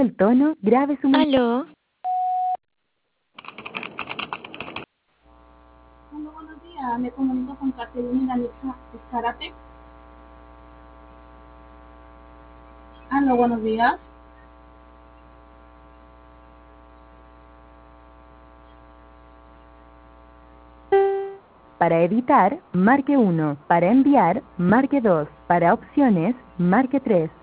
el tono, grabe su mensaje. Aló. Hola, buenos días. Me comunico con Caterina Escarate. Hola, buenos días. Para editar, marque 1. Para enviar, marque 2. Para opciones, marque 3.